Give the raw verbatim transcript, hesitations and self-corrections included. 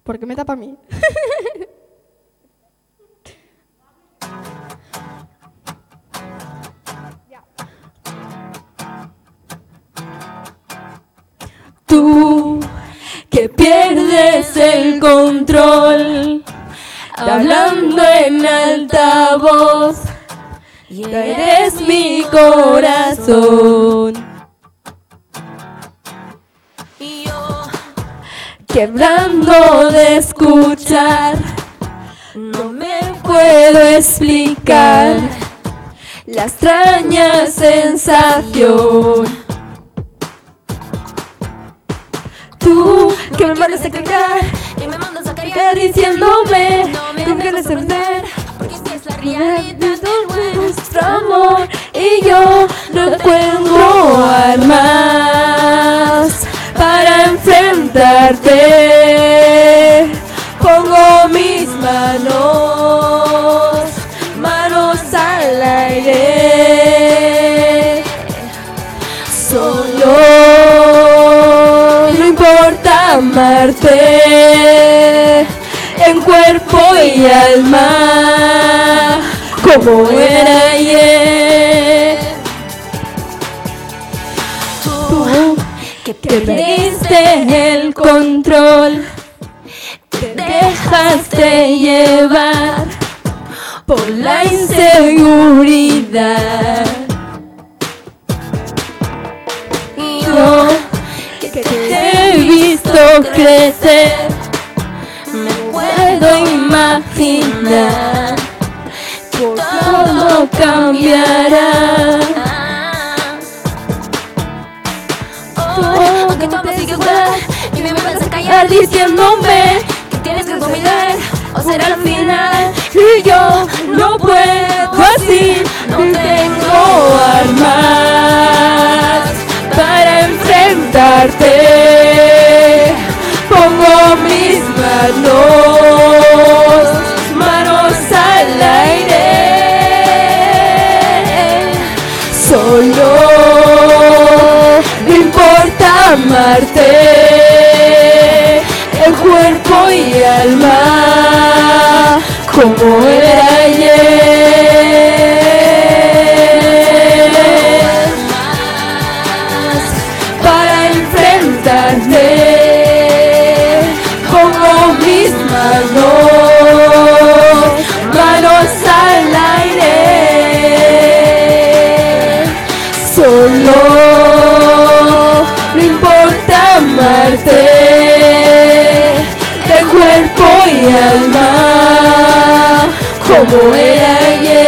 porque me tapa a mí. Tú que pierdes el control, hablando en alta voz, y eres mi corazón. Y yo, quebrando de escuchar, no me puedo explicar la extraña sensación. Tú que me mandas a callar y me mandas a callar diciéndome no me quieres perder, porque si es la realidad de nuestro amor y yo no encuentro armas para enfrentarte. Pongo mis manos, manos al aire, solo no importa amarte en cuerpo y alma como era ayer. Tú que perdiste el control, te dejaste llevar por la inseguridad. Yo que te he visto crecer, me puedo imaginar que todo cambiará. Aunque todo sigue igual y me vas a callar diciéndome que tienes que dominar o será al final. Y yo no puedo así, no tengo armas para enfrentarte. Pongo mis manos, manos al aire, solo me importa amarte en cuerpo y alma como era ayer. Para enfrentarte pongo mis manos, manos al aire, solo no importa amarte de cuerpo y alma como era ayer.